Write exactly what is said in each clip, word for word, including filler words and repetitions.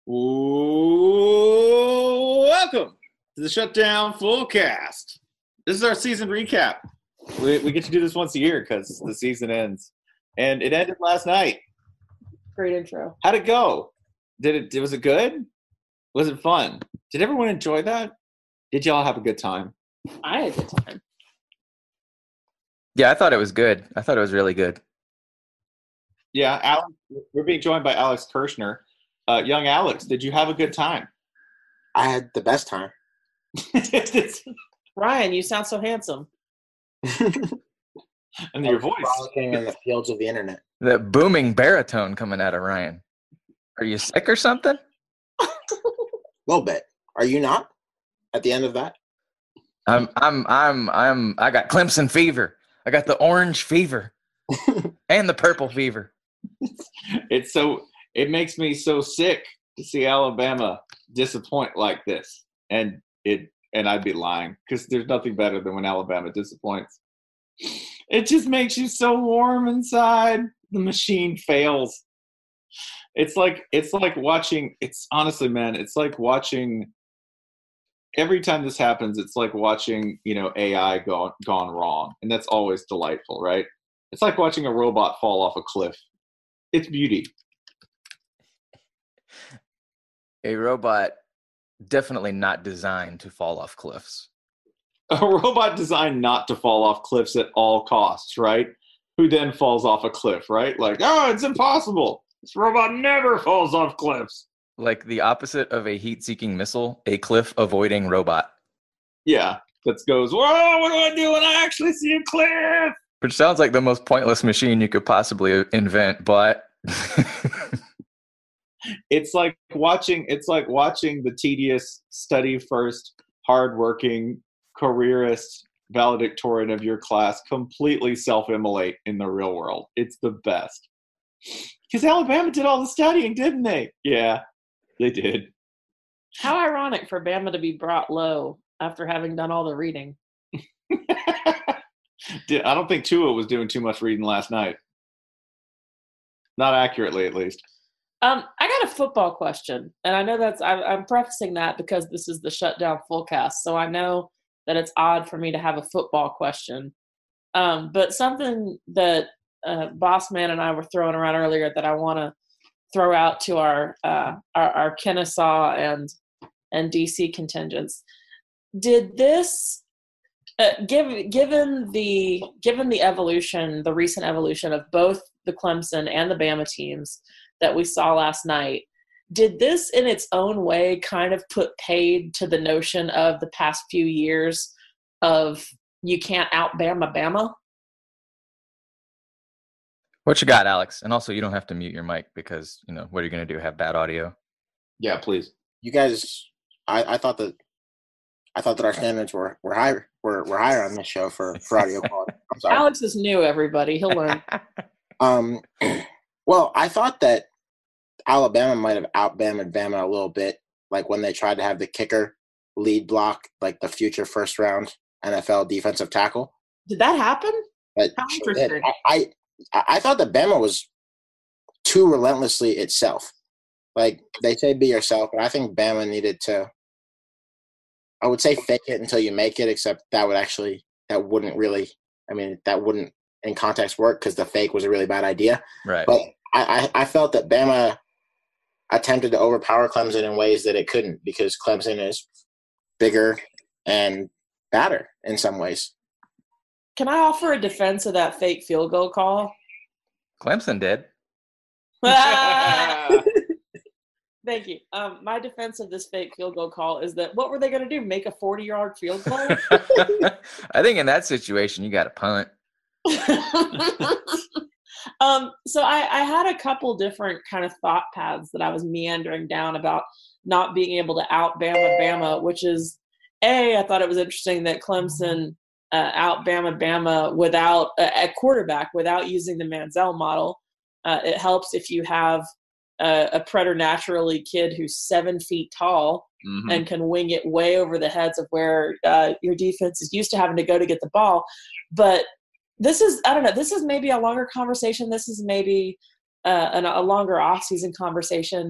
Welcome to the Shutdown Fullcast. This is our season recap. We, we get to do this once a year because the season ends. And it ended last night. Great intro. How'd it go? Did it? Was it good? Was it fun? Did everyone enjoy that? Did y'all have a good time? I had a good time. Yeah, I thought it was good. I thought it was really good. Yeah, Alex, we're being joined by Alex Kirshner. Uh, young Alex, did you have a good time? I had the best time. Ryan, you sound so handsome. And your voice. Frolicking in the fields of the internet. That booming baritone coming out of Ryan. Are you sick or something? A little bit. Are you not? At the end of that? I'm I'm I'm I'm I got Clemson fever. I got the orange fever. And the purple fever. It's so it makes me so sick to see Alabama disappoint like this. And it and I'd be lying because there's nothing better than when Alabama disappoints. It just makes you so warm inside. The machine fails. It's like it's like watching it's honestly, man, it's like watching every time this happens, it's like watching, you know, A I gone gone wrong. And that's always delightful, right? It's like watching a robot fall off a cliff. It's beauty. A robot definitely not designed to fall off cliffs. A robot designed not to fall off cliffs at all costs, right? Who then falls off a cliff, right? Like, oh, it's impossible. This robot never falls off cliffs. Like the opposite of a heat-seeking missile, a cliff-avoiding robot. Yeah, that goes, whoa, what do I do when I actually see a cliff? Which sounds like the most pointless machine you could possibly invent, but... It's like watching it's like watching the tedious study first, hardworking, careerist valedictorian of your class completely self-immolate in the real world. It's the best. Because Alabama did all the studying, didn't they? Yeah, they did. How ironic for Bama to be brought low after having done all the reading. I don't think Tua was doing too much reading last night. Not accurately, at least. Um, I got a football question, and I know that's I, I'm prefacing that because this is the Shutdown Fullcast, so I know that it's odd for me to have a football question. Um, but something that uh, Boss Man and I were throwing around earlier that I want to throw out to our, uh, our our Kennesaw and and D C contingents. Did this, uh, give, given the given the evolution, the recent evolution of both the Clemson and the Bama teams that we saw last night, did this in its own way kind of put paid to the notion of the past few years of you can't out Bama Bama? What you got, Alex? And also, you don't have to mute your mic because, you know, what are you going to do, have bad audio? Yeah, please. You guys, I, I thought that I thought that our standards were were higher were, were higher on this show for, for audio quality. I'm sorry. Alex is new, everybody. He'll learn. um, well, I thought that Alabama might have out-Bama'd Bama a little bit, like when they tried to have the kicker lead block, like the future first-round N F L defensive tackle. Did that happen? But How interesting. I, I I thought that Bama was too relentlessly itself. Like, they say be yourself, but I think Bama needed to, I would say fake it until you make it, except that would actually, that wouldn't really, I mean, that wouldn't in context work because the fake was a really bad idea. Right. But I, I, I felt that Bama attempted to overpower Clemson in ways that it couldn't because Clemson is bigger and badder in some ways. Can I offer a defense of that fake field goal call? Clemson did. Thank you. Um, my defense of this fake field goal call is that what were they going to do? Make a forty-yard field goal? I think in that situation, you got to punt. um, so I, I had a couple different kind of thought paths that I was meandering down about not being able to out Bama Bama, which is, A, I thought it was interesting that Clemson uh, out Bama Bama without uh, at quarterback, without using the Manziel model. Uh, it helps if you have uh, a preternaturally kid who's seven feet tall mm-hmm. and can wing it way over the heads of where uh, your defense is used to having to go to get the ball. But this is, I don't know, this is maybe a longer conversation. This is maybe uh, an, a longer off-season conversation.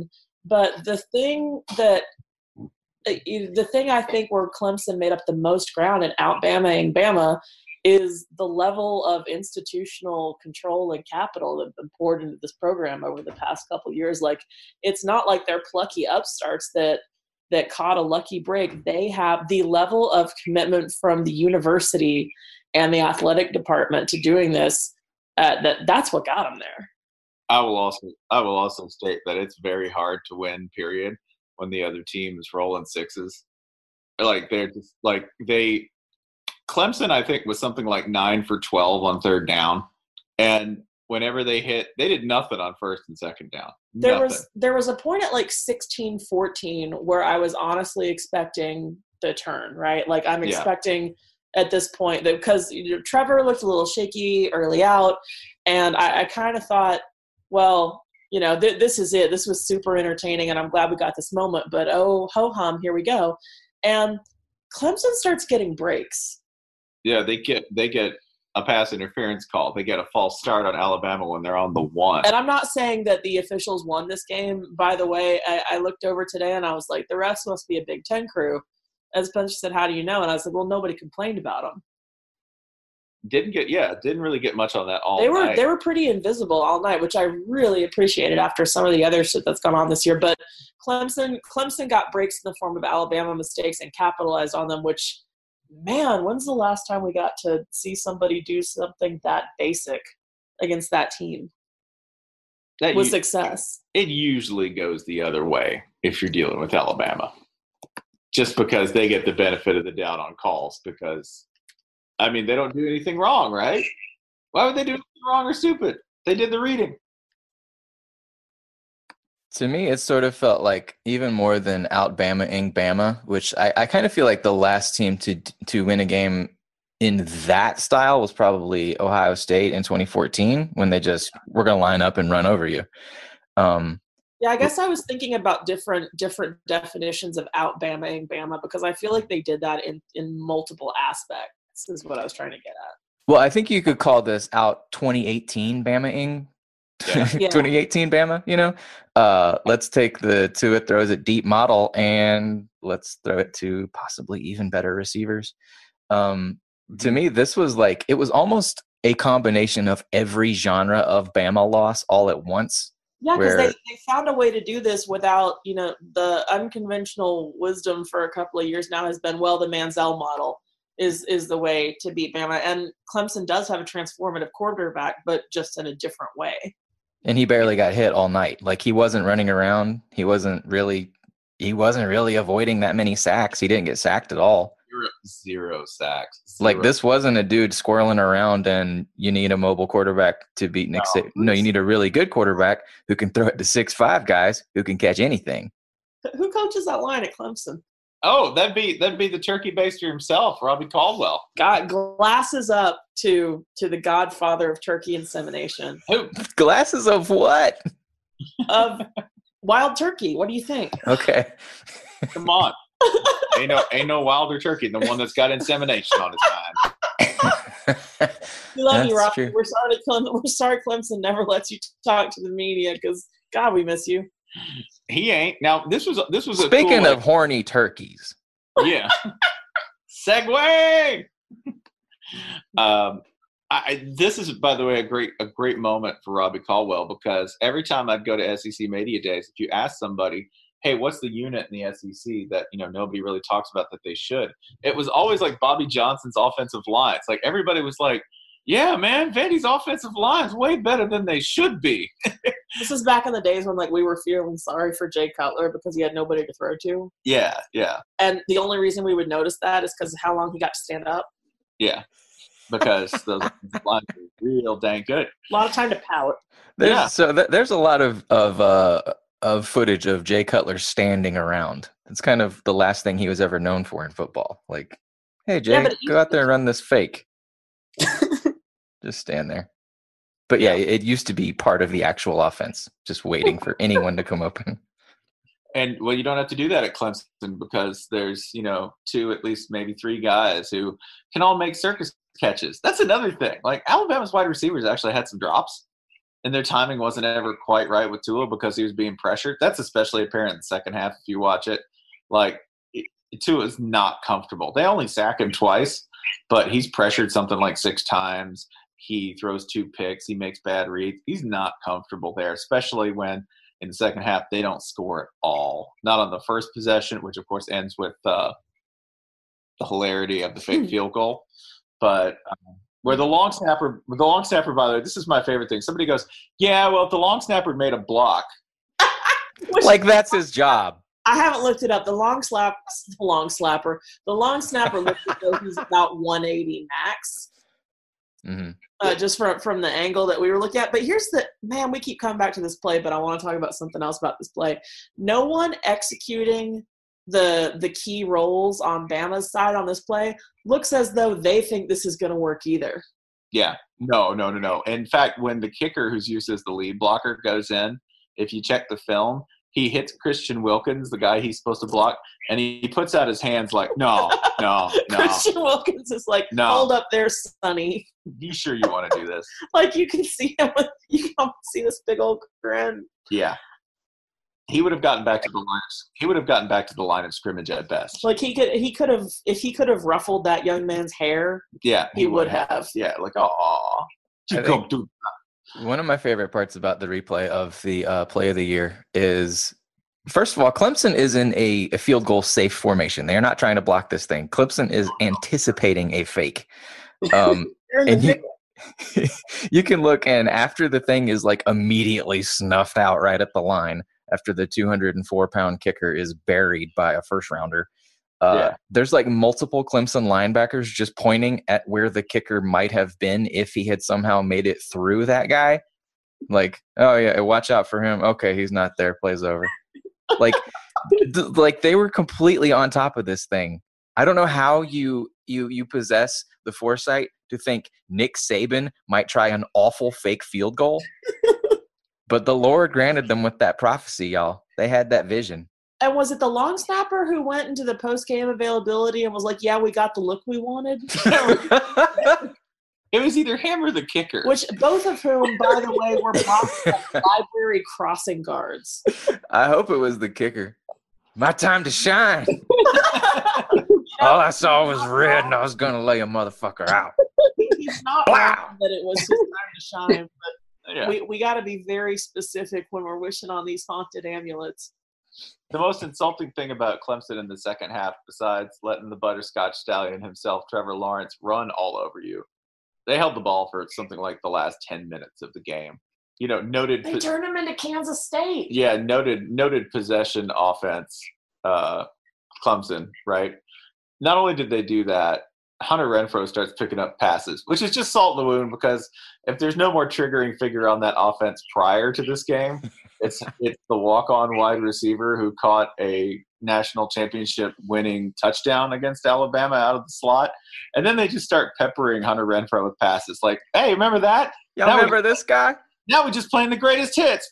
but the thing that the thing I think where Clemson made up the most ground and out Bama Bama is the level of institutional control and capital that have been poured into this program over the past couple of years. Like, it's not like they're plucky upstarts that that caught a lucky break. They have the level of commitment from the university and the athletic department to doing this. Uh, that that's what got them there. I will also I will also state that it's very hard to win, period, when the other team is rolling sixes. Like they're just like they Clemson, I think, was something like nine for twelve on third down. And whenever they hit, they did nothing on first and second down. There Nothing. was there was a point at like sixteen fourteen where I was honestly expecting the turn, right? Like I'm Yeah. expecting at this point that because you know, Trevor looked a little shaky early out, and I, I kind of thought, well, you know, th- this is it. This was super entertaining, and I'm glad we got this moment. But oh, ho hum, here we go. And Clemson starts getting breaks. Yeah, they get they get a pass interference call. They get a false start on Alabama when they're on the one. And I'm not saying that the officials won this game. By the way, I, I looked over today and I was like, the refs must be a Big Ten crew. As Spencer said, how do you know? And I was like, well, nobody complained about them. Didn't get yeah, didn't really get much on that all They were night. they were pretty invisible all night, which I really appreciated after some of the other shit that's gone on this year. But Clemson Clemson got breaks in the form of Alabama mistakes and capitalized on them, which, man, when's the last time we got to see somebody do something that basic against that team that with u- success? It usually goes the other way if you're dealing with Alabama. Just because they get the benefit of the doubt on calls because I mean, they don't do anything wrong, right? Why would they do anything wrong or stupid? They did the reading. To me, it sort of felt like even more than out Bama-ing Bama, which I, I kind of feel like the last team to to win a game in that style was probably Ohio State in twenty fourteen when they just were going to line up and run over you. Um, Yeah, I guess I was thinking about different different definitions of out Bama-ing Bama because I feel like they did that in, in multiple aspects is what I was trying to get at. well, I think you could call this out twenty eighteen Bama-ing. Yeah. Yeah. twenty eighteen Bama, you know, uh, let's take the to it throws it deep model and let's throw it to possibly even better receivers. Um, to me, this was like, it was almost a combination of every genre of Bama loss all at once. Yeah, because where- they, they found a way to do this without, you know, the unconventional wisdom for a couple of years now has been, well, the Manziel model is is the way to beat Bama. And Clemson does have a transformative quarterback, but just in a different way. And he barely got hit all night. Like he wasn't running around. He wasn't really, he wasn't really avoiding that many sacks. He didn't get sacked at all. Zero, zero sacks. Like Zero. this wasn't a dude squirreling around and you need a mobile quarterback to beat Nick No. Saban. No, you need a really good quarterback who can throw it to six five guys who can catch anything. Who coaches that line at Clemson? Oh, that'd be that'd be the turkey baster himself, Robbie Caldwell. Got glasses up to to the godfather of turkey insemination Who? Glasses of what? of wild turkey. What do you think? Okay. Come on. ain't no ain't no wilder turkey than the one that's got insemination on his mind. We love That's you, Rob. true. We're sorry, Clem- we're sorry Clemson never lets you talk to the media because God, we miss you. He ain't. Now this was this was a Speaking cool, of horny turkeys, yeah. Segue. um, I, this is, by the way, a great a great moment for Robbie Caldwell because every time I'd go to S E C Media Days, if you ask somebody, "Hey, what's the unit in the S E C that you know nobody really talks about that they should?" It was always like Bobby Johnson's offensive line. It's like everybody was like, "Yeah, man, Vandy's offensive line's way better than they should be." This is back in the days when like we were feeling sorry for Jay Cutler because he had nobody to throw to, Yeah, yeah, and the only reason we would notice that is because of how long he got to stand up. yeah. Because those offensive lines are real dang good. A lot of time to pout. there's Yeah. so th- there's a lot of of uh, of footage of Jay Cutler standing around. It's kind of the last thing he was ever known for in football. Like, hey Jay, Yeah, but it go out there and run this fake. Just stand there. But yeah, it used to be part of the actual offense, just waiting for anyone to come open. And well, you don't have to do that at Clemson because there's, you know, two, at least maybe three guys who can all make circus catches. That's another thing. Like Alabama's wide receivers actually had some drops and their timing wasn't ever quite right with Tua because he was being pressured. That's especially apparent in the second half if you watch it. Like, it, Tua is not comfortable. They only sack him twice, but he's pressured something like six times. He throws two picks. He makes bad reads. He's not comfortable there, especially when in the second half they don't score at all. Not on the first possession, which of course ends with uh, the hilarity of the fake field goal. But um, where the long snapper, the long snapper, by the way, this is my favorite thing. Somebody goes, "Yeah, well, if the long snapper made a block, like that's his job." I haven't looked it up. The long slap, the long slapper, the long snapper looks as though he's about one eighty max. Mm-hmm. Uh, just from from the angle that we were looking at. But here's the man. We keep coming back to this play, but I want to talk about something else about this play. No one executing the the key roles on Bama's side on this play looks as though they think this is going to work either. Yeah, no, no, no, no. In fact, when the kicker, who's used as the lead blocker, goes in, if you check the film, he hits Christian Wilkins, the guy he's supposed to block, and he puts out his hands like, no, no, no. Christian Wilkins is like, no. Hold up there, Sonny. You sure you want to do this? Like, you can see him. You can see this big old grin. Yeah. He would have gotten back to the line. He would have gotten back to the line of scrimmage at best. Like he could, he could have, if he could have ruffled that young man's hair. Yeah, he, he would have. have. Yeah, like oh, you come do that. One of my favorite parts about the replay of the uh, play of the year is, first of all, Clemson is in a, a field goal safe formation. They are not trying to block this thing. Clemson is anticipating a fake. Um, and you, you can look, and after the thing is like immediately snuffed out right at the line, after the two hundred four pound kicker is buried by a first rounder, uh, yeah. there's like multiple Clemson linebackers just pointing at where the kicker might have been if he had somehow made it through that guy. Like, oh yeah, watch out for him. Okay, he's not there. Play's over. Like, th- like they were completely on top of this thing. I don't know how you you you possess the foresight to think Nick Saban might try an awful fake field goal. But the Lord granted them with that prophecy, y'all. They had that vision. And was it the long snapper who went into the post-game availability and was like, yeah, we got the look we wanted? It was either him or the kicker. Which both of whom, by the way, were blocked by library crossing guards. I hope it was the kicker. My time to shine. All I saw was red, and I was going to lay a motherfucker out. He's not wrong that it was his time to shine, but yeah. we, we got to be very specific when we're wishing on these haunted amulets. The most insulting thing about Clemson in the second half, besides letting the butterscotch stallion himself, Trevor Lawrence, run all over you, they held the ball for something like the last ten minutes of the game. You know, noted. They turned him into Kansas State. Yeah, noted noted possession offense, uh, Clemson, right? Not only did they do that, Hunter Renfrow starts picking up passes, which is just salt in the wound because if there's no more triggering figure on that offense prior to this game, it's it's the walk-on wide receiver who caught a national championship winning touchdown against Alabama out of the slot. And then they just start peppering Hunter Renfrow with passes like, hey, remember that? Y'all now remember we, this guy? Now we're just playing the greatest hits.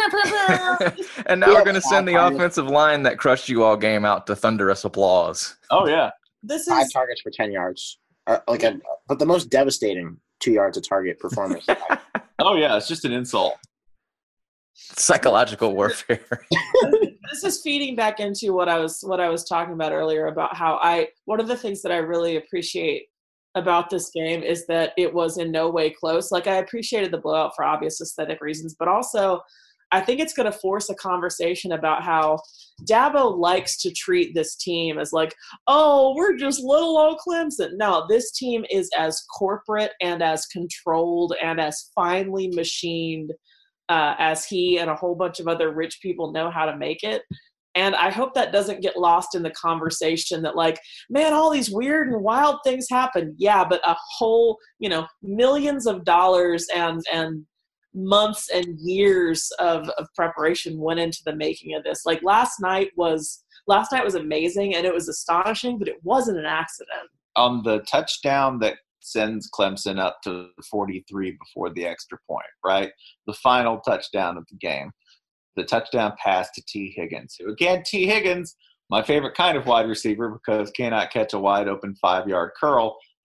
And now yeah, we're going to send the offensive line that crushed you all game out to thunderous applause. Oh, yeah. This Five is targets for ten yards. Uh, like a, but the most devastating two yards of target performance. Oh, yeah. It's just an insult. Psychological warfare. This is feeding back into what I was what I was talking about earlier about how I one of the things that I really appreciate about this game is that it was in no way close. Like I appreciated the blowout for obvious aesthetic reasons, but also I think it's going to force a conversation about how Dabo likes to treat this team as like, oh, we're just little old Clemson. No, this team is as corporate and as controlled and as finely machined uh, as he and a whole bunch of other rich people know how to make it. And I hope that doesn't get lost in the conversation that like, man, all these weird and wild things happen. Yeah, but a whole, you know, millions of dollars and and months and years of, of preparation went into the making of this. Like last night was last night was amazing and it was astonishing, but it wasn't an accident. On the touchdown that sends Clemson up to forty-three before the extra point, right? The final touchdown of the game. The touchdown pass to T. Higgins, who again, T. Higgins, my favorite kind of wide receiver because cannot catch a wide open five-yard curl,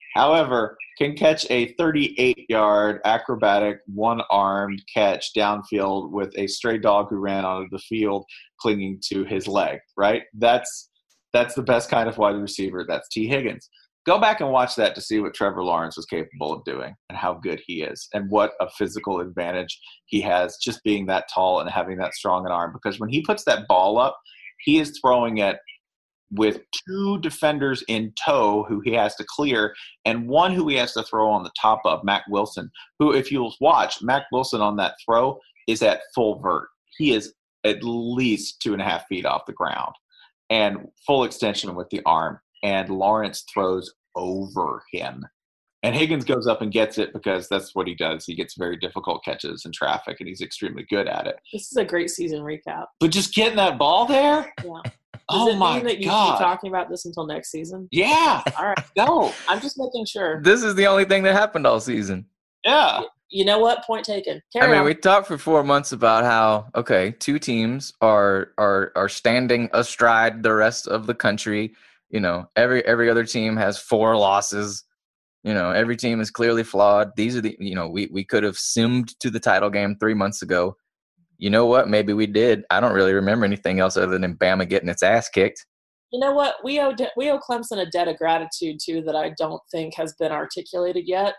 However, can catch a thirty-eight-yard acrobatic one-armed catch downfield with a stray dog who ran onto the field clinging to his leg, right? That's that's the best kind of wide receiver. That's T. Higgins. Go back and watch that to see what Trevor Lawrence was capable of doing and how good he is and what a physical advantage he has just being that tall and having that strong an arm. Because when he puts that ball up, he is throwing it with two defenders in tow who he has to clear and one who he has to throw on the top of, Mac Wilson, who, if you'll watch, Mac Wilson on that throw is at full vert. He is at least two and a half feet off the ground and full extension with the arm. And Lawrence throws over him. And Higgins goes up and gets it because that's what he does. He gets very difficult catches in traffic, and he's extremely good at it. This is a great season recap. But just getting that ball there? Yeah. Does oh, it my mean that you God. keep talking about this until next season? Yeah. All right. Go. I'm just making sure. This is the only thing that happened all season. Yeah. You know what? Point taken. Carry I mean, on. we talked for four months about how okay, two teams are are are standing astride the rest of the country. You know, every every other team has four losses. You know, every team is clearly flawed. These are the you know we we could have simmed to the title game three months ago. You know what? Maybe we did. I don't really remember anything else other than Bama getting its ass kicked. You know what? We owe de- we owe Clemson a debt of gratitude too that I don't think has been articulated yet.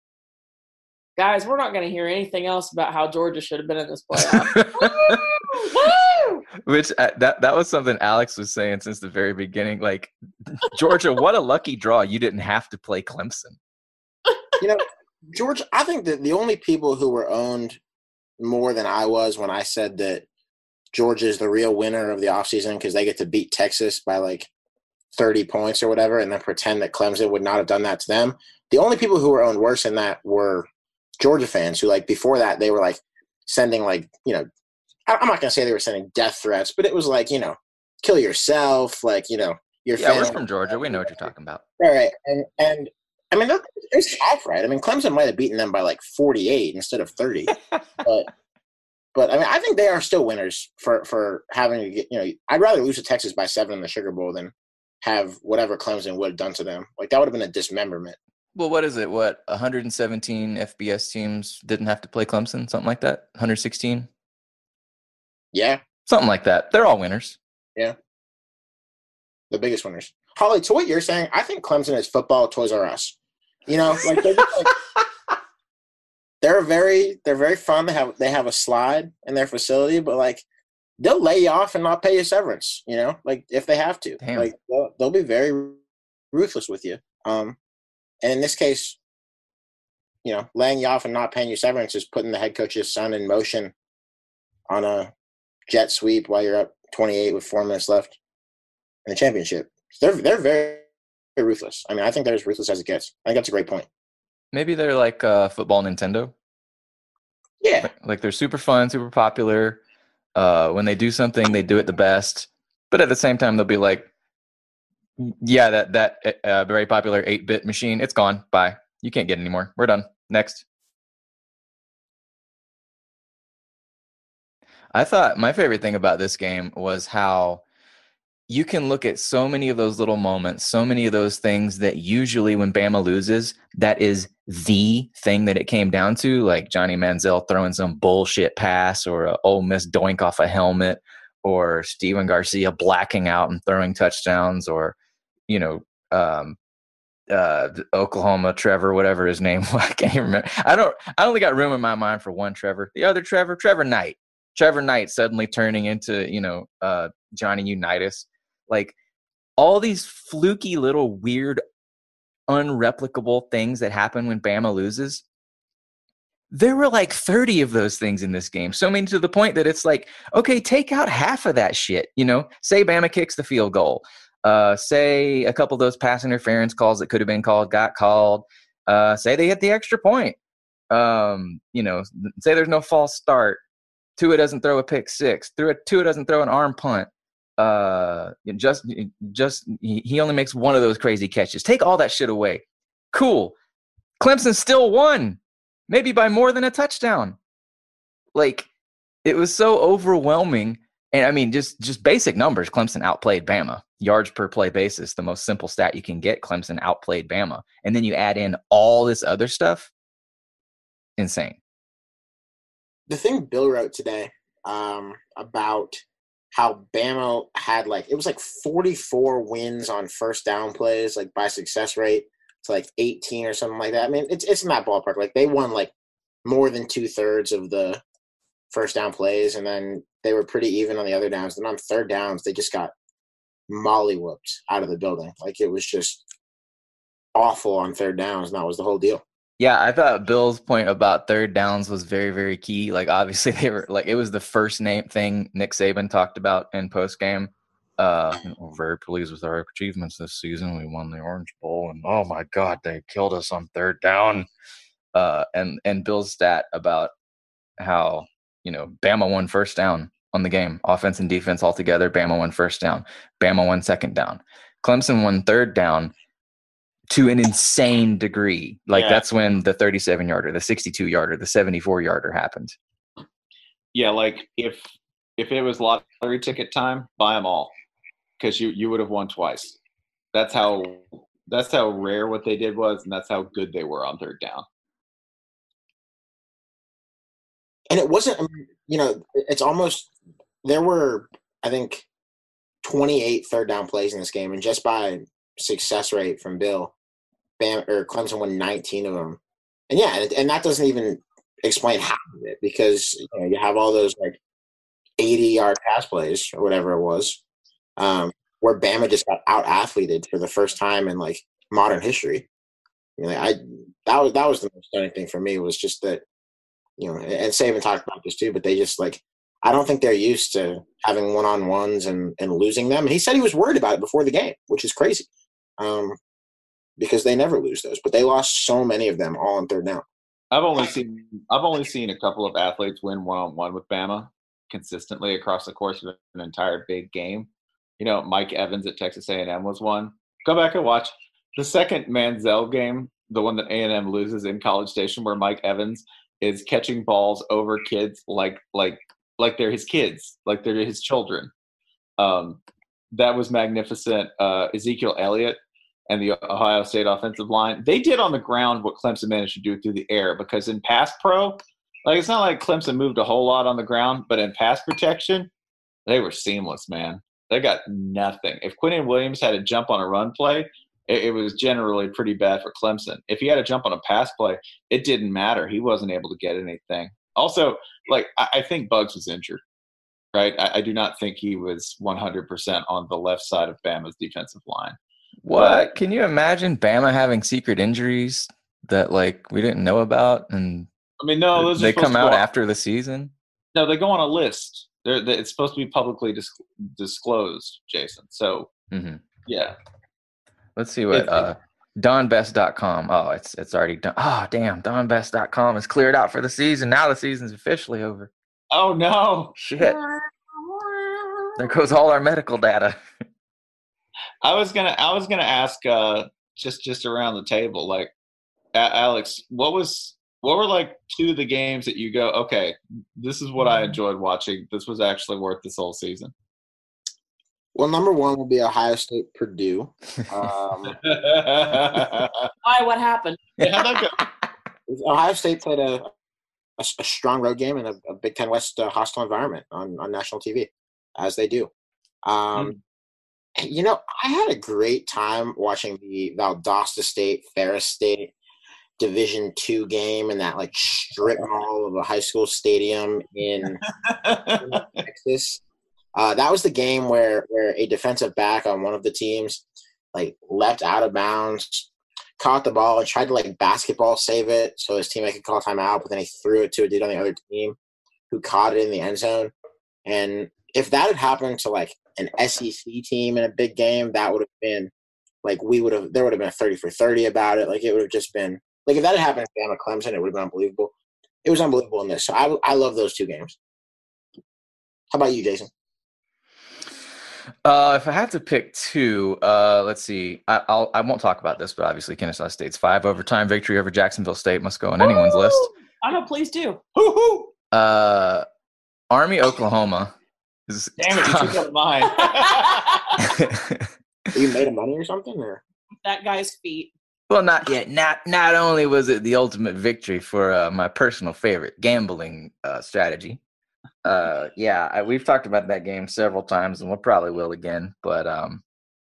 Guys, we're not going to hear anything else about how Georgia should have been in this playoff. Woo! Woo! Which uh, that that was something Alex was saying since the very beginning. Like, Georgia, what a lucky draw! You didn't have to play Clemson. You know, Georgia, I think that the only people who were owned more than I was when I said that Georgia is the real winner of the offseason because they get to beat Texas by like thirty points or whatever and then pretend that Clemson would not have done that to them. The only people who were owned worse than that were Georgia fans who, like, before that, they were, like, sending, like, you know, I'm not going to say they were sending death threats, but it was like, you know, kill yourself, like, you know, your Yeah, family. we're from Georgia. We know what you're talking about. All right. And, and I mean, it was half right. I mean, Clemson might have beaten them by, like, forty-eight instead of thirty. but, but, I mean, I think they are still winners for, for having to get, you know, I'd rather lose to Texas by seven in the Sugar Bowl than have whatever Clemson would have done to them. Like, that would have been a dismemberment. Well, what is it? What, one hundred seventeen F B S teams didn't have to play Clemson? Something like that? one hundred sixteen? Yeah. Something like that. They're all winners. Yeah. The biggest winners. Holly, to what you're saying, I think Clemson is football Toys R Us. You know, like they're just like they're very they're very fun. They have they have a slide in their facility, but like they'll lay you off and not pay you severance, you know, like if they have to. Damn. Like they'll, they'll be very ruthless with you. Um And in this case, you know, laying you off and not paying you severance is putting the head coach's son in motion on a jet sweep while you're up twenty-eight with four minutes left in the championship. They're they're very, very ruthless. I mean, I think they're as ruthless as it gets. I think that's a great point. Maybe they're like uh, football Nintendo. Yeah. Like, like they're super fun, super popular. Uh, when they do something, they do it the best. But at the same time, they'll be like, yeah, that that uh, very popular eight-bit machine, it's gone. Bye. You can't get it anymore. We're done. Next. I thought my favorite thing about this game was how you can look at so many of those little moments, so many of those things that usually when Bama loses, that is the thing that it came down to, like Johnny Manziel throwing some bullshit pass or a Ole Miss doink off a helmet or Steven Garcia blacking out and throwing touchdowns or, you know, um, uh, Oklahoma Trevor, whatever his name was. I can't even remember. I don't, I only got room in my mind for one Trevor. The other Trevor, Trevor Knight. Trevor Knight suddenly turning into, you know, uh, Johnny Unitas. Like all these fluky little weird, unreplicable things that happen when Bama loses. There were like thirty of those things in this game. So many to the point that it's like, okay, take out half of that shit. You know, say Bama kicks the field goal. Uh, say a couple of those pass interference calls that could have been called got called. Uh, say they hit the extra point. Um, you know, say there's no false start. Tua doesn't throw a pick six. Through a Tua doesn't throw an arm punt. Uh, just, just he only makes one of those crazy catches. Take all that shit away. Cool. Clemson still won, maybe by more than a touchdown. Like it was so overwhelming And I mean, just just basic numbers. Clemson outplayed Bama. Yards per play basis, the most simple stat you can get. Clemson outplayed Bama. And then you add in all this other stuff. Insane. The thing Bill wrote today um, about how Bama had like, it was like forty-four wins on first down plays, like by success rate to like eighteen or something like that. I mean, it's it's in that ballpark. Like they won like more than two thirds of the first down plays, and then they were pretty even on the other downs. And on third downs, they just got molly whooped out of the building. Like it was just awful on third downs, and that was the whole deal. Yeah, I thought Bill's point about third downs was very, very key. Like, obviously, they were like it was the first name thing Nick Saban talked about in post game. Uh, we're very pleased with our achievements this season. We won the Orange Bowl, and oh my God, they killed us on third down. Uh, and and Bill's stat about how you know Bama won first down on the game, offense and defense all together. Bama won first down. Bama won second down. Clemson won third down. To an insane degree. Like yeah. That's when the thirty-seven yarder, the sixty-two yarder, the seventy-four yarder happened. Yeah, like if if it was lottery ticket time, buy them all, because you you would have won twice. That's how that's how rare what they did was, and that's how good they were on third down. And it wasn't, you know, it's almost there were I think twenty-eight third down plays in this game, and just by success rate from Bill, Bam or Clemson won nineteen of them, and yeah, and, and that doesn't even explain half of it, because you know, you have all those like eighty yard pass plays or whatever it was, um, where Bama just got out athleted for the first time in like modern history. I mean, like, I that was that was the most stunning thing for me, was just that, you know, and Saban talked about this too, but they just like I don't think they're used to having one on ones and and losing them. And he said he was worried about it before the game, which is crazy. Um, because they never lose those, but they lost so many of them all on third down. I've only seen I've only seen a couple of athletes win one on one with Bama consistently across the course of an entire big game. You know, Mike Evans at Texas A and M was one. Go back and watch the second Manziel game, the one that A and M loses in College Station, where Mike Evans is catching balls over kids like like like they're his kids, like they're his children. Um, that was magnificent. Uh, Ezekiel Elliott and the Ohio State offensive line, they did on the ground what Clemson managed to do through the air, because in pass pro, like it's not like Clemson moved a whole lot on the ground, but in pass protection, they were seamless, man. They got nothing. If Quinnen Williams had to jump on a run play, it, it was generally pretty bad for Clemson. If he had to jump on a pass play, it didn't matter. He wasn't able to get anything. Also, like I, I think Bugs was injured, right? I, I do not think he was one hundred percent on the left side of Bama's defensive line. What? But, Can you imagine Bama having secret injuries that like we didn't know about, and I mean, no, those they are come to out go, after the season? No, they go on a list. They're, they, it's supposed to be publicly dis- disclosed, Jason. So, mm-hmm. yeah. Let's see what uh, Don Best dot com. Oh, it's it's already done. Oh, damn. Don Best dot com is cleared out for the season. Now the season's officially over. Oh, no. Shit. There goes all our medical data. I was gonna, I was gonna ask, uh, just, just around the table, like, a- Alex, what was, what were like two of the games that you go, okay, this is what I enjoyed watching. This was actually worth this whole season. Well, number one will be Ohio State Purdue. Um, Why? What happened? Yeah, how'd that go? Ohio State played a, a, a strong road game in a, a Big Ten West uh, hostile environment on, on national T V, as they do. Um, mm. You know, I had a great time watching the Valdosta State, Ferris State Division two game in that like strip mall of a high school stadium in, in Texas. Uh, that was the game where where a defensive back on one of the teams like leapt out of bounds, caught the ball, and tried to like basketball save it so his teammate could call timeout, but then he threw it to a dude on the other team who caught it in the end zone. And if that had happened to like an S E C team in a big game, that would have been like we would have there would have been a thirty for thirty about it. Like it would have just been like if that had happened to Bama Clemson, it would have been unbelievable. It was unbelievable in this. So I I love those two games. How about you, Jason? Uh, if I had to pick two, uh, let's see. I, I'll I won't talk about this, but obviously Kennesaw State's five overtime victory over Jacksonville State must go on anyone's Woo! list. I know, please do. Woo-hoo! Uh, Army Oklahoma Damn it, you took out mine. You made him money or something, or That guy's feet. Well, not yet. Not not only was it the ultimate victory for uh, my personal favorite gambling uh, strategy. Uh, yeah, I, we've talked about that game several times, and we'll probably will again. But um,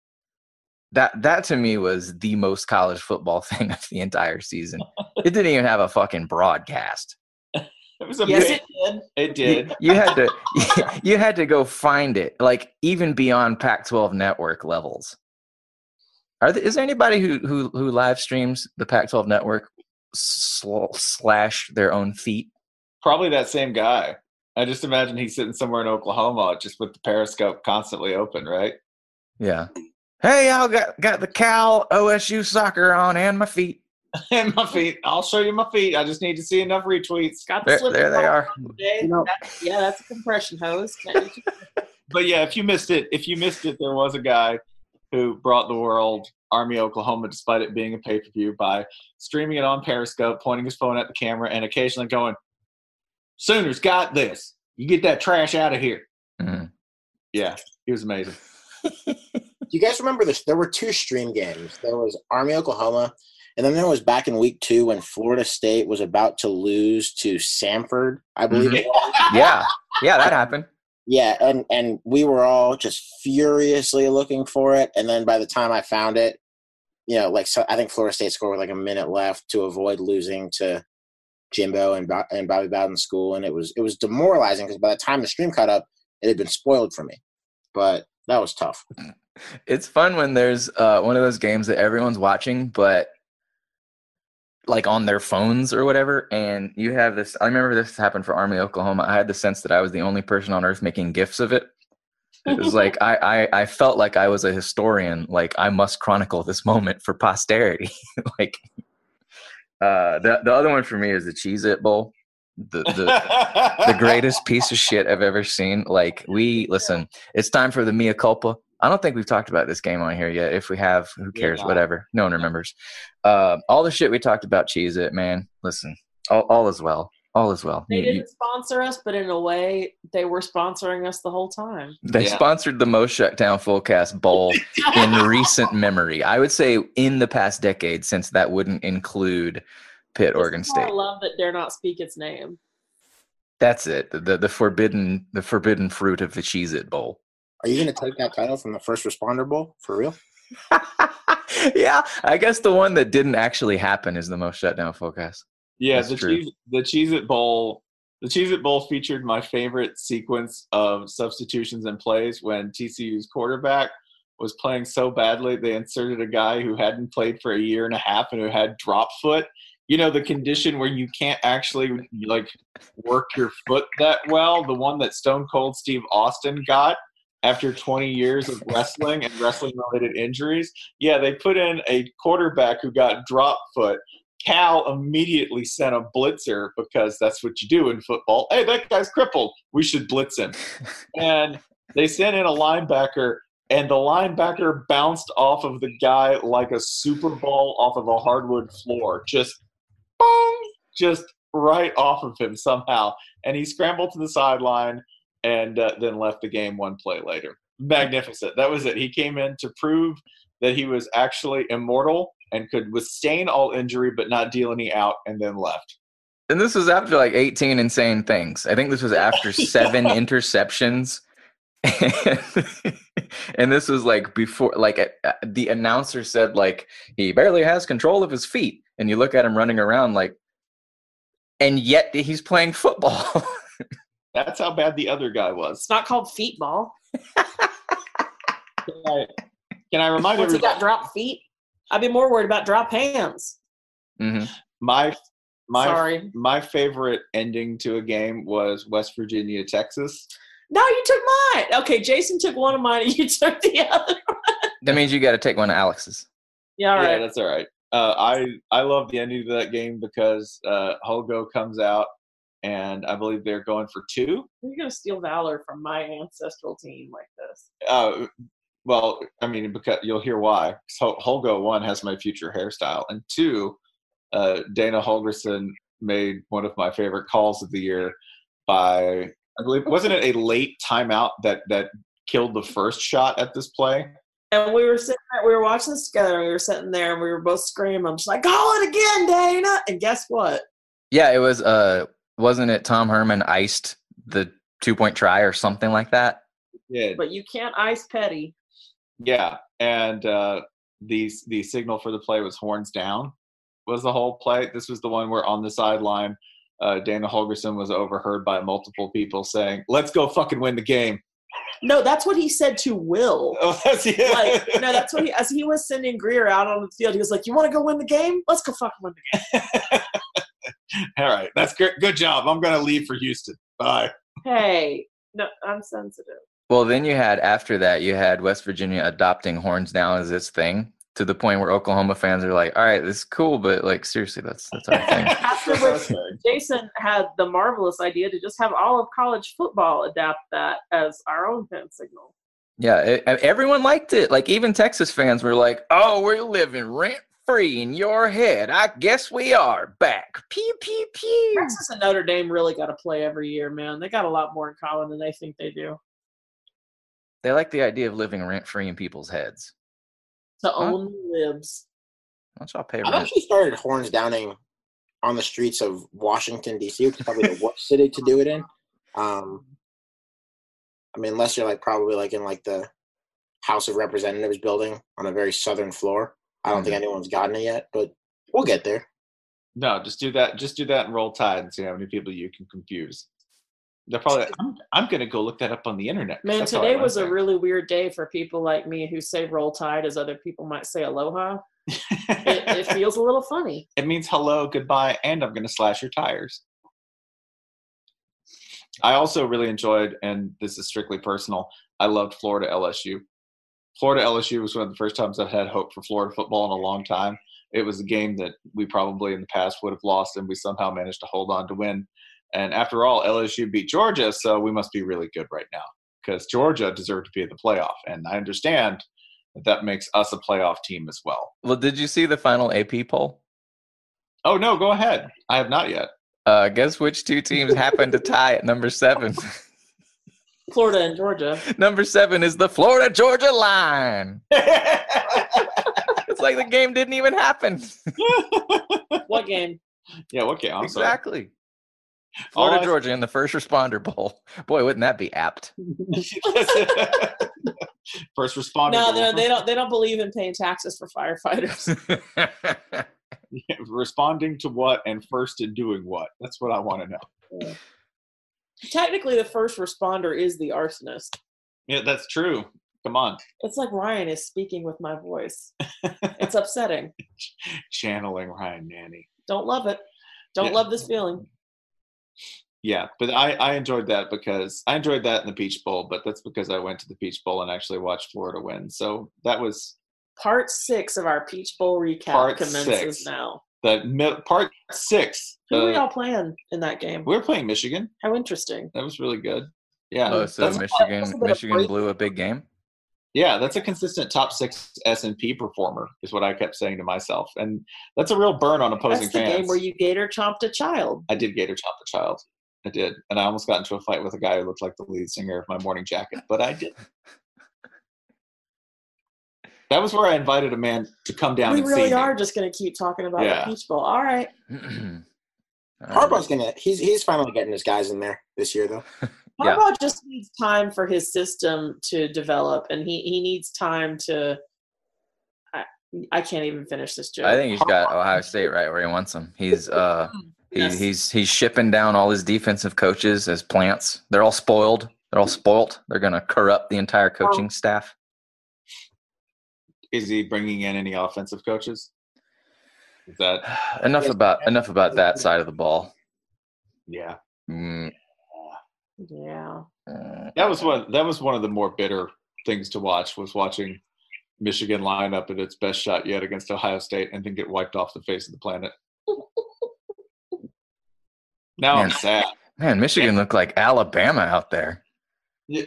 that that to me was the most college football thing of the entire season. It didn't even have a fucking broadcast. It was a Yes, bit, it did. it did. You, you had to you had to go find it, like even beyond Pac twelve network levels. Are there, is there anybody who, who who live streams the Pac twelve network sl- slash their own feet? Probably that same guy. I just imagine he's sitting somewhere in Oklahoma just with the Periscope constantly open, right? Yeah. Hey, y'all got, got the Cal O S U soccer on and my feet. And my feet. I'll show you my feet. I just need to see enough retweets. Got the There, slip there they are. today. You know- That- yeah, that's a compression hose. Can't you- But yeah, if you missed it, if you missed it, there was a guy who brought the world Army Oklahoma, despite it being a pay-per-view, by streaming it on Periscope, pointing his phone at the camera, and occasionally going, "Sooners got this. You get that trash out of here." Mhm. Yeah, he was amazing. do you guys remember this? There were two stream games. There was Army Oklahoma, and then there was back in week two when Florida State was about to lose to Samford, I believe Mhm. it was. Yeah, yeah, that happened. Yeah, and and we were all just furiously looking for it, and then by the time I found it, you know, like so I think Florida State scored with like a minute left to avoid losing to Jimbo and Bo- and Bobby Bowden's school, and it was it was demoralizing because by the time the stream caught up, it had been spoiled for me. But that was tough. It's fun when there's uh, one of those games that everyone's watching, but like on their phones or whatever, and you have this. I remember this happened for Army Oklahoma. I had the sense that I was the only person on earth making gifs of it. It was like I, I I felt like I was a historian. Like I must chronicle this moment for posterity. Like uh, the the other one for me is the Cheez-It Bowl. The the the greatest piece of shit I've ever seen. Like we listen, it's time for the mea culpa. I don't think we've talked about this game on here yet. If we have, who cares? Yeah. Whatever. No one remembers. Uh, all the shit we talked about, Cheese It, man. Listen, all, all is well. All is well. They You- you- didn't sponsor us, but in a way, they were sponsoring us the whole time. they Yeah. sponsored the most shutdown fullcast bowl in recent memory. I would say in the past decade, since that wouldn't include Pitt, Oregon This is why State. I love that dare not speak its name. That's it. The, the the forbidden the forbidden fruit of the Cheez It Bowl. Are you going to take that title from the First Responder Bowl for real? Yeah, I guess the one that didn't actually happen is the most shutdown fullcast. Yeah, That's the true. cheese the Cheez It Bowl the Cheez It Bowl featured my favorite sequence of substitutions and plays when T C U's quarterback was playing so badly they inserted a guy who hadn't played for a year and a half and who had drop foot. You know, the condition where you can't actually like work your foot that well, the one that Stone Cold Steve Austin got after twenty years of wrestling and wrestling related injuries. Yeah, they put in a quarterback who got drop foot. Cal immediately sent a blitzer because that's what you do in football. Hey, that guy's crippled. We should blitz him. And they sent in a linebacker, and the linebacker bounced off of the guy like a super ball off of a hardwood floor. Just, boom, just right off of him somehow. And he scrambled to the sideline and uh, then left the game one play later. Magnificent. That was it. He came in to prove that he was actually immortal and could withstand all injury but not deal any out, and then left. And this was after like eighteen insane things. I think this was after seven interceptions. And, and this was like before, like uh, the announcer said, like, he barely has control of his feet. And you look at him running around like, and yet he's playing football. That's how bad the other guy was. It's not called feet ball. Can I, can I remind Once he everybody? got drop feet, I'd be more worried about drop hands. hmm My my Sorry. my favorite ending to a game was West Virginia, Texas. No, you took mine. Okay, Jason took one of mine and you took the other. That means you got to take one of Alex's. Yeah, all Yeah, right. that's all right. Uh, I I love the ending to that game because uh, Holgo comes out, and I believe they're going for two. You're going to steal valor from my ancestral team like this. Uh, well, I mean, because you'll hear why. So Holgo, one, has my future hairstyle, and two, uh, Dana Holgerson made one of my favorite calls of the year by I believe wasn't it a late timeout that that killed the first shot at this play? And we were sitting there, we were watching this together, and we were sitting there, and we were both screaming. I'm just like, call it again, Dana. And guess what? Yeah, it was. Uh, wasn't it Tom Herman iced the two point try or something like that? Yeah, But you can't ice Petty. yeah. And uh, the the signal for the play was horns down. Was the whole play? This was the one where on the sideline, uh, Dana Holgerson was overheard by multiple people saying, "Let's go fucking win the game." No, that's what he said to Will. Oh, that's yeah. Like, no, that's what he, as he was sending Greer out on the field, he was like, you want to go win the game? Let's go fucking win the game. All right. That's good. Good job. I'm going to leave for Houston. Bye. Hey, no, I'm sensitive. Well, then you had, after that, you had West Virginia adopting horns down as its thing, to the point where Oklahoma fans are like, all right, this is cool, but like, seriously, that's that's our thing. After which Jason had the marvelous idea to just have all of college football adapt that as our own fan signal. Yeah, it, everyone liked it. Like, even Texas fans were like, oh, we're living rent-free in your head. I guess we are back. Pew, pew, pew. Texas and Notre Dame really got to play every year, man. They got a lot more in common than they think they do. They like the idea of living rent-free in people's heads. To Huh? own the libs. Why don't y'all pay I've rent? actually started horns downing on the streets of Washington, D C, which is probably the worst city to do it in. Um, I mean, unless you're like probably like in like the House of Representatives building on a very southern floor. I don't think anyone's gotten it yet, but we'll get there. No, just do that. Just do that and roll tide and see how many people you can confuse. They're probably. I'm, I'm going to go look that up on the internet. 'cause Man, that's how I today went was a there. really weird day for people like me who say roll tide as other people might say aloha. It, it feels a little funny. It means hello, goodbye, and I'm going to slash your tires. I also really enjoyed, and this is strictly personal, I loved Florida L S U. Florida L S U was one of the first times I've had hope for Florida football in a long time. It was a game that we probably in the past would have lost, and we somehow managed to hold on to win. And after all, L S U beat Georgia, so we must be really good right now because Georgia deserved to be in the playoff. And I understand that that makes us a playoff team as well. Well, did you see the final A P poll? Oh, no, go ahead. I have not yet. Uh, guess which two teams happened to tie at number seven? Florida and Georgia. Number seven is the Florida-Georgia line. It's like the game didn't even happen. What game? Yeah, okay. I'm sorry. Exactly. All Florida, I- Georgia in the first responder bowl. Boy, wouldn't that be apt? First responder. No, no, they don't. They don't believe in paying taxes for firefighters. Responding to what and first in doing what? That's what I want to know. Technically, the first responder is the arsonist. Yeah, that's true. Come on. It's like Ryan is speaking with my voice. It's upsetting. Channeling Ryan Nanny. Don't love it. Don't Yeah. love this feeling. Yeah, but I, I enjoyed that because I enjoyed that in the Peach Bowl, but that's because I went to the Peach Bowl and actually watched Florida win. So that was Part six of our Peach Bowl recap Part commences six. now. the mi- part six. Who were Uh, y'all playing in that game? we were playing Michigan. How interesting. That was really good. Yeah, Oh, so that's, Michigan, that's a bit of Michigan break. blew a big game. yeah, that's a consistent top six S and P performer, is what I kept saying to myself, and that's a real burn on opposing That's the fans. game where you gator chomped a child. I did gator chomp the child. I did, and I almost got into a fight with a guy who looked like the lead singer of My Morning Jacket, but I didn't. That was where I invited a man to come down We and really see are me. just going to keep talking about Yeah. the Peach Bowl. All right. Harbaugh's gonna. He's he's finally getting his guys in there this year, though. Yeah. Harbaugh just needs time for his system to develop, and he, he needs time to. I, I can't even finish this joke. I think he's got Ohio State right where he wants them. He's uh he, Yes. he's he's shipping down all his defensive coaches as plants. They're all spoiled. They're all spoilt. They're gonna corrupt the entire coaching staff. Is he bringing in any offensive coaches? Is that Enough about enough about that side of the ball. yeah? Mm, Yeah. mm. That was one. That was one of the more bitter things to watch. Was watching Michigan line up at its best shot yet against Ohio State and then get wiped off the face of the planet. Now I'm Man. sad. Man, Michigan looked like Alabama out there. Yeah.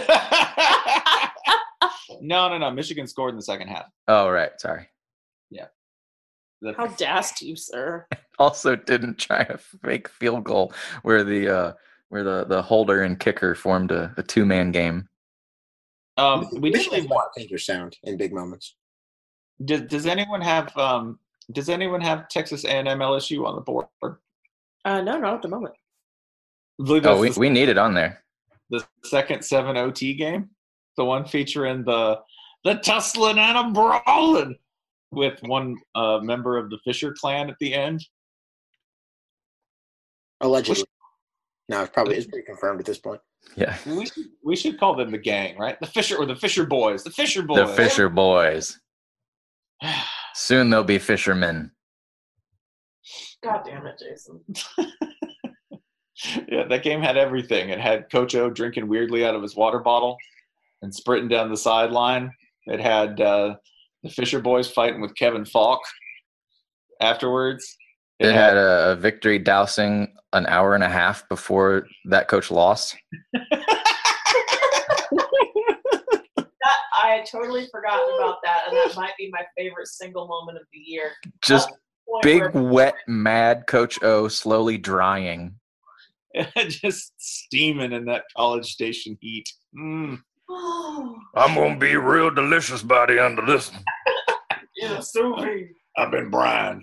no, no, no. Michigan scored in the second half. Oh right, sorry. The- How dast you, sir? Also didn't try a fake field goal where the uh, where the, the holder and kicker formed a, a two man game. Um, we did leave one. Painter sound in big moments. Does, does anyone have um, Does anyone have Texas A and M L S U on the board? Uh, no, not at the moment. I believe Oh, that's we, the, we need it on there. the second seven O T game, the one featuring the the tussling and a brawling with one uh, member of the Fisher clan at the end. Allegedly. No, it's probably it's pretty confirmed at this point. Yeah. We should, we should call them the gang, right? The Fisher or the Fisher boys. The Fisher boys. The Fisher boys. Soon they'll be fishermen. God damn it, Jason. Yeah, that game had everything. It had Coach O drinking weirdly out of his water bottle and sprinting down the sideline. It had uh, the Fisher boys fighting with Kevin Falk afterwards. It, it had, had a, a victory dousing an hour and a half before that coach lost. That, I had totally forgotten about that, and that might be my favorite single moment of the year. Just big, wet, mad Coach O slowly drying. Just steaming in that College Station heat. Mm. I'm going to be real delicious by the end of this one. Yeah, so I've been brined.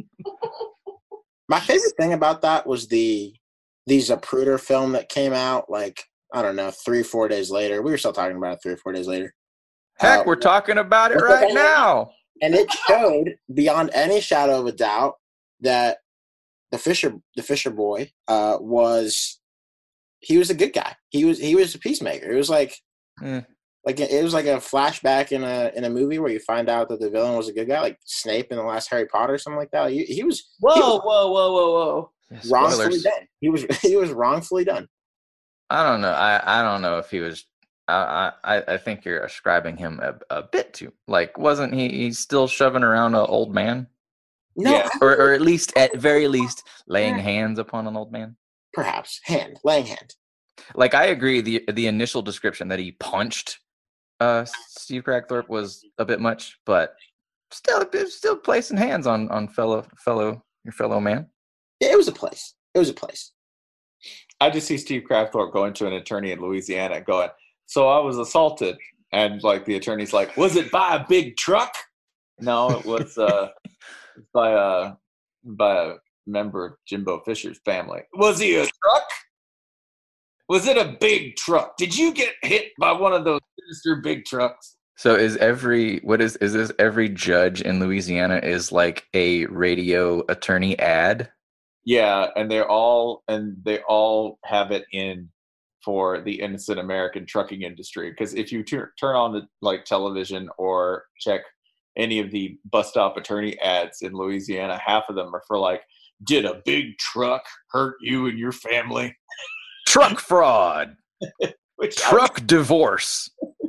My favorite thing about that was the the Zapruder film that came out like, I don't know, three, four days later. We were still talking about it three or four days later. Heck, uh, we're talking about it right now. And it showed beyond any shadow of a doubt that the Fisher the Fisher boy uh, was he was a good guy. He was he was a peacemaker. It was like mm. like it was like a flashback in a in a movie where you find out that the villain was a good guy, like Snape in the last Harry Potter or something like that. He, he was whoa he was whoa whoa whoa whoa wrongfully done. He was he was wrongfully done. I don't know. I, I don't know if he was. I I I think you're ascribing him a, a bit too. Like, wasn't he? He's still shoving around an old man. No, yeah. or or at least at very least laying hands upon an old man. Perhaps hand laying hand. Like, I agree. The the initial description that he punched uh, Steve Cragthorpe was a bit much, but still, still placing hands on on fellow fellow your fellow man. Yeah, it was a place. It was a place. I just see Steve Cragthorpe going to an attorney in Louisiana going, so I was assaulted. And like the attorney's like, was it by a big truck? No, it was uh, by a by a member of Jimbo Fisher's family. Was he a truck? Was it a big truck? Did you get hit by one of those sinister big trucks? So is every what is is this every judge in Louisiana is like a radio attorney ad? Yeah, and they're all and they all have it in for the innocent American trucking industry. Because if you tur- turn on the like television or check any of the bus stop attorney ads in Louisiana, half of them are for like, did a big truck hurt you and your family? Truck fraud. Which truck I, divorce.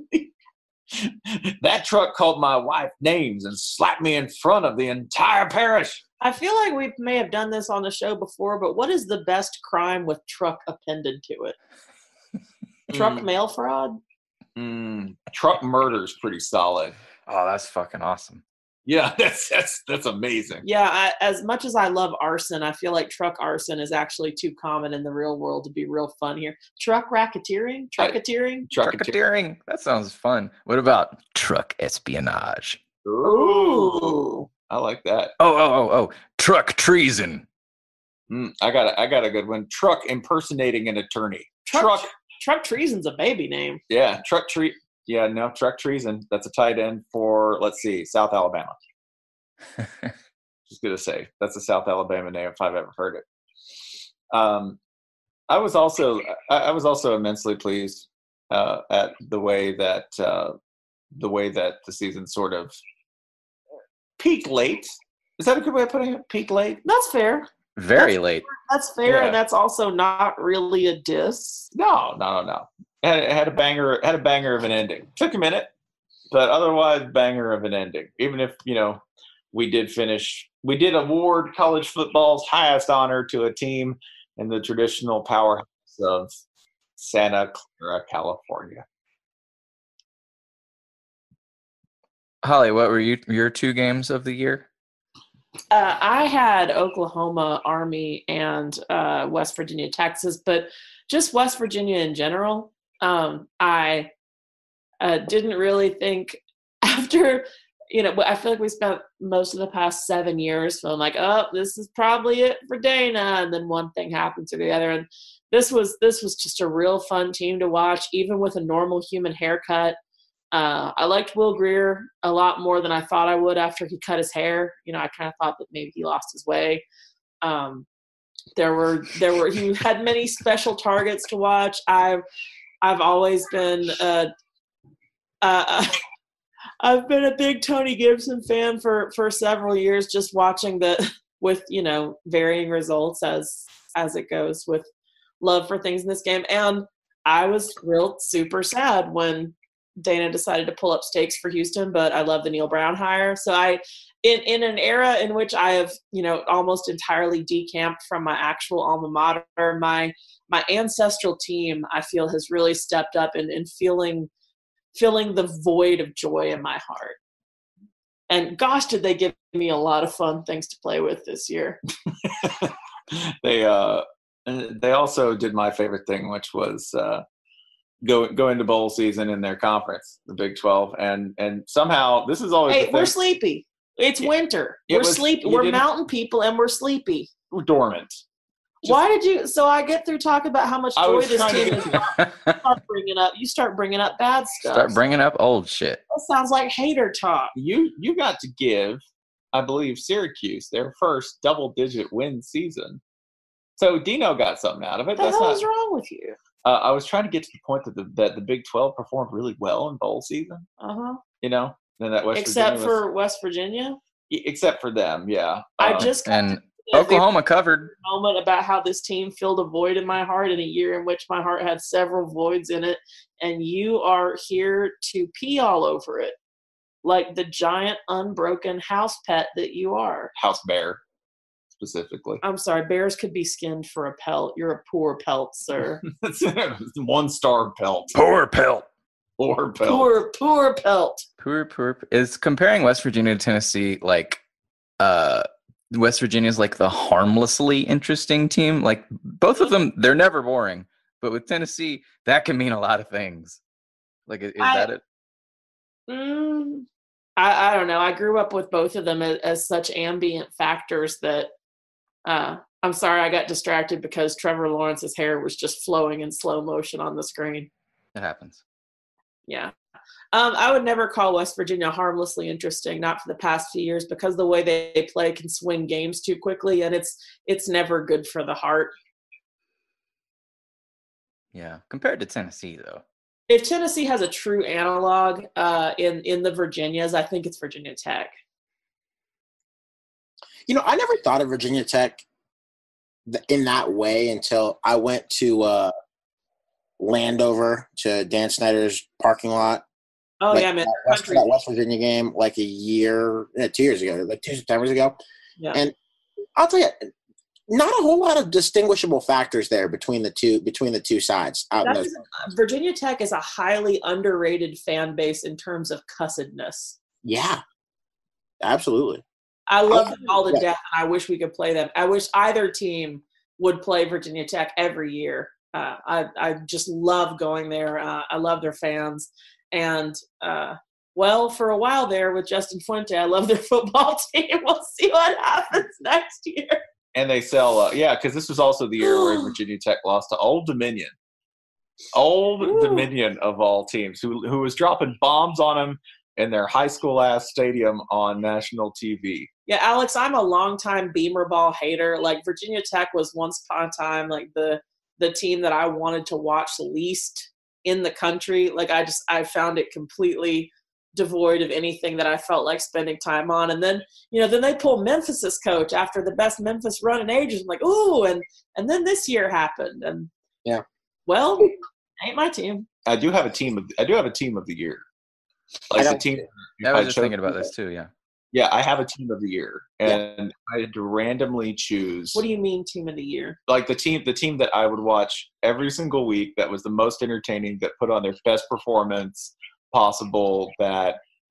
That truck called my wife names and slapped me in front of the entire parish. I feel like we may have done this on the show before, but what is the best crime with truck appended to it? Truck mm. mail fraud? Mm. Truck murder is pretty solid. Oh, that's fucking awesome. Yeah, that's that's that's amazing. Yeah, I, as much as I love arson, I feel like truck arson is actually too common in the real world to be real fun here. Truck racketeering? Trucketeering? Trucketeering. That sounds fun. What about truck espionage? Ooh, I like that. Oh, oh, oh, oh. Truck treason. Mm, I got a, I got a good one. Truck impersonating an attorney. Truck Truck, truck treason's a baby name. Yeah, truck tre- Yeah, no, truck treason. That's a tight end for, let's see, South Alabama. Just gonna say that's a South Alabama name if I've ever heard it. Um, I was also I, I was also immensely pleased uh, at the way that uh, the way that the season sort of peaked late. Is that a good way of putting it? Peaked late? That's fair. Very that's, late. That's fair, Yeah. and that's also not really a diss. No, no, no, no. It had, it had a banger. It had a banger of an ending. Took a minute, but otherwise banger of an ending. Even if you know we did finish, we did award college football's highest honor to a team in the traditional powerhouse of Santa Clara, California. Holly, what were you, your two games of the year? Uh, I had Oklahoma, Army, and uh, West Virginia, Texas, but just West Virginia in general. Um, I uh, didn't really think after, you know, I feel like we spent most of the past seven years feeling like, oh, this is probably it for Dana, and then one thing happened to the other, and this was this was just a real fun team to watch, even with a normal human haircut. Uh, I liked Will Greer a lot more than I thought I would after he cut his hair. You know, I kind of thought that maybe he lost his way. Um, there were there were he had many special targets to watch. I've I've always been uh, uh, I've been a big Tony Gibson fan for for several years. Just watching the with you know varying results as as it goes with love for things in this game, and I was real super sad when Dana decided to pull up stakes for Houston, but I love the Neil Brown hire. So I, in, in an era in which I have, you know, almost entirely decamped from my actual alma mater, my, my ancestral team, I feel has really stepped up in, in feeling, filling the void of joy in my heart. And gosh, did they give me a lot of fun things to play with this year. they, uh, they also did my favorite thing, which was, uh, go go into bowl season in their conference, the Big twelve, and and somehow this is always hey the thing. We're sleepy. It's winter. It we're was, sleepy. We're mountain people, and we're sleepy. We're dormant. Just, why did you? So I get through talking about how much joy this team is. Start bringing up. You start bringing up bad stuff. Start bringing up old shit. That sounds like hater talk. You you got to give, I believe, Syracuse their first double digit win season. So Dino got something out of it. What the That's hell not, is wrong with you? Uh, I was trying to get to the point that the that the Big twelve performed really well in bowl season. Uh huh. You know, and that West except Virginia for was, West Virginia. Except for them, yeah. I um, just and Oklahoma covered. Moment about how this team filled a void in my heart in a year in which my heart had several voids in it, and you are here to pee all over it, like the giant unbroken house pet that you are. House bear. Specifically, I'm sorry, bears could be skinned for a pelt. You're a poor pelt, sir. One star pelt. Poor pelt. Poor pelt. Poor, poor pelt. Poor, poor. Is comparing West Virginia to Tennessee like uh, West Virginia is like the harmlessly interesting team? Like both of them, they're never boring. But with Tennessee, that can mean a lot of things. Like, is I, that it? Mm, I, I don't know. I grew up with both of them as, as such ambient factors that. Uh, I'm sorry I got distracted because Trevor Lawrence's hair was just flowing in slow motion on the screen. It happens. Yeah. Um, I would never call West Virginia harmlessly interesting, not for the past few years, because the way they play can swing games too quickly, and it's it's never good for the heart. Yeah, compared to Tennessee, though. If Tennessee has a true analog uh, in, in the Virginias, I think it's Virginia Tech. You know, I never thought of Virginia Tech in that way until I went to uh, Landover to Dan Snyder's parking lot. Oh, like, yeah, man. That West, that West Virginia game like a year, yeah, two years ago, like two Septembers ago. Yeah. And I'll tell you, not a whole lot of distinguishable factors there between the two between the two sides. Out That is, Virginia Tech is a highly underrated fan base in terms of cussedness. Yeah, absolutely. I love I, them all to yeah. death, and I wish we could play them. I wish either team would play Virginia Tech every year. Uh, I I just love going there. Uh, I love their fans, and uh, well, for a while there with Justin Fuente, I love their football team. We'll see what happens next year. And they sell, uh, yeah, because this was also the year where Virginia Tech lost to Old Dominion. Old Ooh. Dominion of all teams, who who was dropping bombs on them in their high school ass stadium on national T V. Yeah, Alex, I'm a longtime Beamer ball hater. Like Virginia Tech was once upon a time like the the team that I wanted to watch least in the country. Like I just I found it completely devoid of anything that I felt like spending time on. And then, you know, then they pull Memphis's coach after the best Memphis run in ages. I'm like, ooh, and and then this year happened. And yeah. Well, ain't my team. I do have a team of I do have a team of the year. Like the team I was just thinking about this too, yeah. Yeah, I have a team of the year, and yeah. I had to randomly choose. What do you mean, team of the year? Like the team, the team that I would watch every single week, that was the most entertaining, that put on their best performance possible, that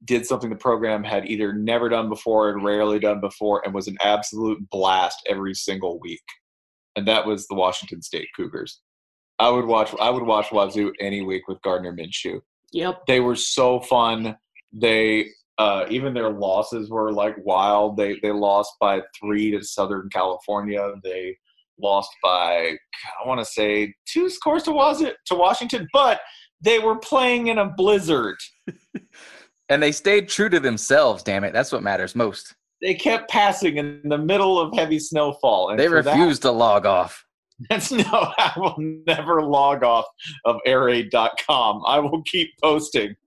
did something the program had either never done before and rarely done before, and was an absolute blast every single week. And that was the Washington State Cougars. I would watch I would watch Wazoo any week with Gardner Minshew. Yep. They were so fun. They uh, even their losses were like wild. They they lost by three to Southern California. They lost by I want to say two scores to was it to Washington, but they were playing in a blizzard. And they stayed true to themselves, damn it. That's what matters most. They kept passing in the middle of heavy snowfall. And they refused that, to log off. That's no, I will never log off of air aid dot com. I will keep posting.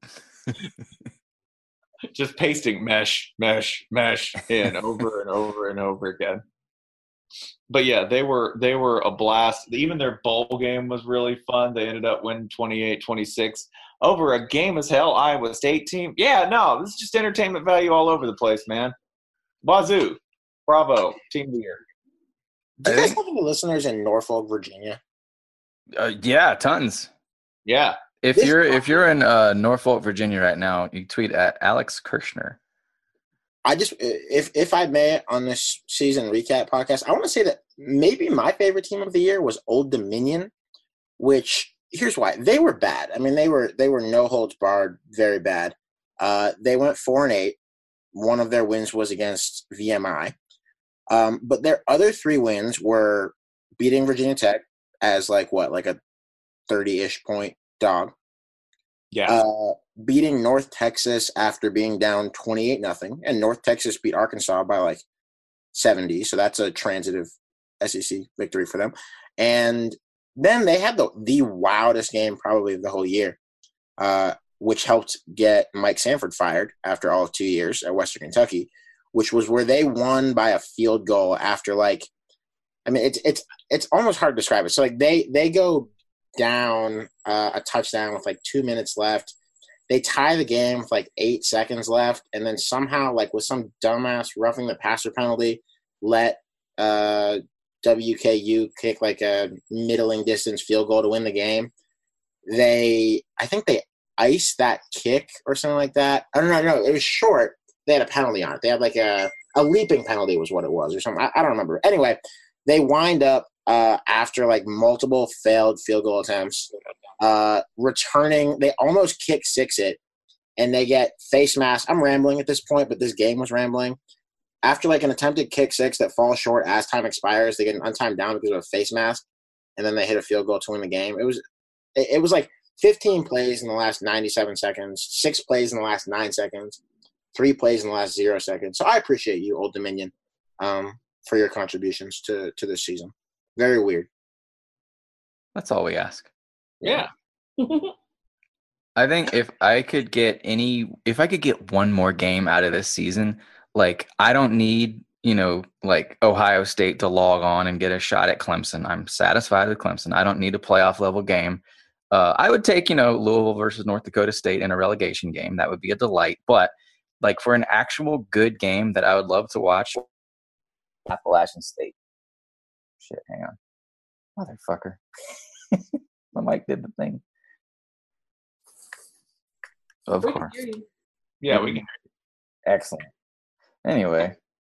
Just pasting mesh, mesh, mesh in over and over and over again. But yeah, they were they were a blast. Even their bowl game was really fun. They ended up winning twenty-eight twenty-six over a game as hell Iowa State team. Yeah, no, this is just entertainment value all over the place, man. Wazoo, bravo, team of the year. Do you guys have any listeners in Norfolk, Virginia? Uh, yeah, tons. Yeah. If This you're podcast- if you're in uh, Norfolk, Virginia right now, you tweet at Alex Kirshner. I just, if if I may, on this season recap podcast, I want to say that maybe my favorite team of the year was Old Dominion, which here's why. They were bad. I mean, they were they were no holds barred, very bad. Uh, they went four and eight. One of their wins was against V M I. Um, but their other three wins were beating Virginia Tech as like what, like a thirty-ish point dog. Yeah. Uh, beating North Texas after being down twenty-eight nothing, and North Texas beat Arkansas by like seventy, so that's a transitive S E C victory for them. And then they had the the wildest game probably of the whole year, uh, which helped get Mike Sanford fired after all of two years at Western Kentucky, which was where they won by a field goal after like, I mean, it's it's it's almost hard to describe it. So like they they go down uh, a touchdown with like two minutes left. They tie the game with like eight seconds left, and then somehow, like with some dumbass roughing the passer penalty, let uh, W K U kick like a middling distance field goal to win the game. They, I think they iced that kick or something like that. I don't know. No, it was short. They had a penalty on it. They had like a, a leaping penalty was what it was or something. I, I don't remember. Anyway, they wind up uh, after like multiple failed field goal attempts, uh, returning. They almost kick six it, and they get face mask. I'm rambling at this point, but this game was rambling. After like an attempted kick six that falls short as time expires, they get an untimed down because of a face mask, and then they hit a field goal to win the game. It was it, it was like fifteen plays in the last ninety-seven seconds, six plays in the last nine seconds, three plays in the last zero seconds. So I appreciate you, Old Dominion, um, for your contributions to to this season. Very weird. That's all we ask. Yeah. I think if I could get any, if I could get one more game out of this season, like I don't need, you know, like Ohio State to log on and get a shot at Clemson. I'm satisfied with Clemson. I don't need a playoff level game. Uh, I would take, you know, Louisville versus North Dakota State in a relegation game. That would be a delight. But like for an actual good game that I would love to watch, Appalachian State. Shit, hang on. Motherfucker. My mic did the thing. Of We can course. hear you. Yeah, we can. Excellent. Anyway,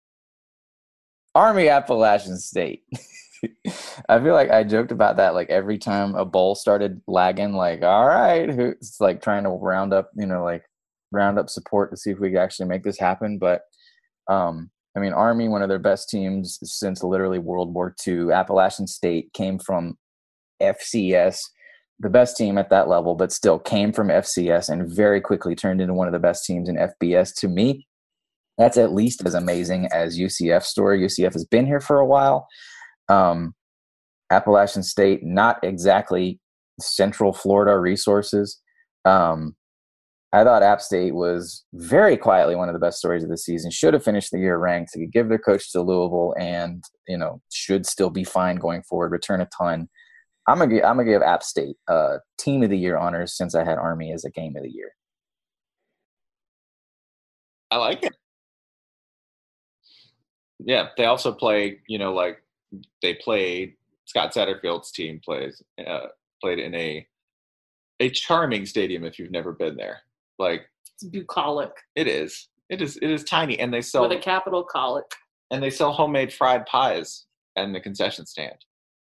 Army Appalachian State. I feel like I joked about that like every time a bowl started lagging, like, all right, it's like trying to round up, you know, like round up support to see if we could actually make this happen. But um, I mean, Army, one of their best teams since literally World War Two. Appalachian State came from F C S, the best team at that level, but still came from F C S and very quickly turned into one of the best teams in F B S. To me, that's at least as amazing as U C F's story. U C F has been here for a while. Um, Appalachian State, not exactly Central Florida resources. Um, I thought App State was very quietly one of the best stories of the season. Should have finished the year ranked. They could give their coach to Louisville, and you know should still be fine going forward. Return a ton. I'm gonna give, I'm gonna give App State uh, team of the year honors since I had Army as a game of the year. I like it. Yeah, they also play, you know, like they played Scott Satterfield's team plays uh, played in a a charming stadium if you've never been there. Like It's It's bucolic It is. It is. It is tiny, and they sell with a capital colic. and they sell homemade fried pies in the concession stand.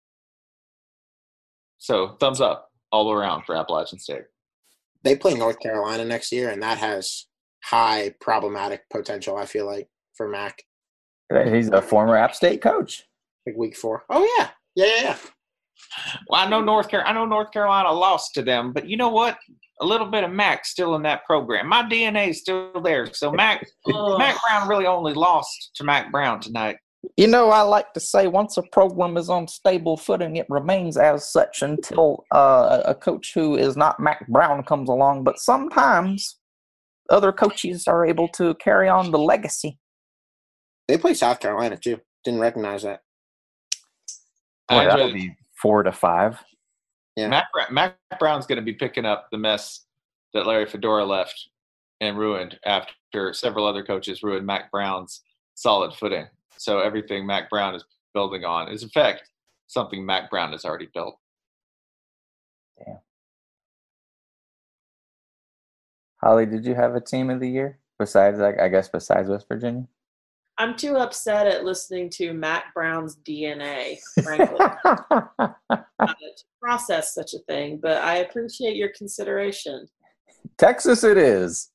So thumbs up all around for Appalachian State. They play North Carolina next year, and that has high problematic potential, I feel like, for Mac. He's a former App State coach. Like week four. Oh, yeah. Yeah, yeah, yeah. Well, I know North Car- I know North Carolina lost to them, but you know what? A little bit of Mac still in that program. My D N A is still there. So Mac Ugh. Mac Brown really only lost to Mac Brown tonight. You know, I like to say once a program is on stable footing, it remains as such until uh, a coach who is not Mac Brown comes along. But sometimes other coaches are able to carry on the legacy. They play South Carolina, too. Didn't recognize that. I Boy, that'll enjoyed- be four to five. Yeah. Mac, Bra- Mac Brown's going to be picking up the mess that Larry Fedora left and ruined after several other coaches ruined Mac Brown's solid footing. So everything Mac Brown is building on is, in fact, something Mac Brown has already built. Damn. Holly, did you have a team of the year besides, like, I guess, besides West Virginia? I'm too upset at listening to Mac Brown's D N A, frankly, uh, to process such a thing. But I appreciate your consideration. Texas, it is.